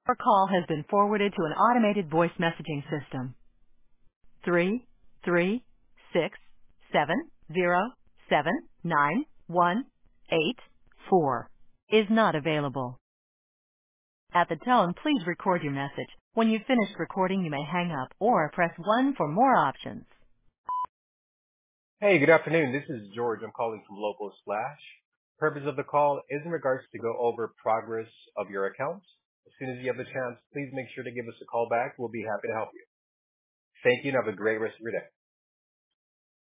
Your call has been forwarded to an automated voice messaging system. 33670791184 is not available. At the tone, please record your message. When you've finished recording, you may hang up or press 1 for more options. Hey, good afternoon. This is George. I'm calling from Local Slash. Purpose of the call is in regards to go over progress of your accounts. As soon as you have the chance, please make sure to give us a call back. We'll be happy to help you. Thank you and have a great rest of your day.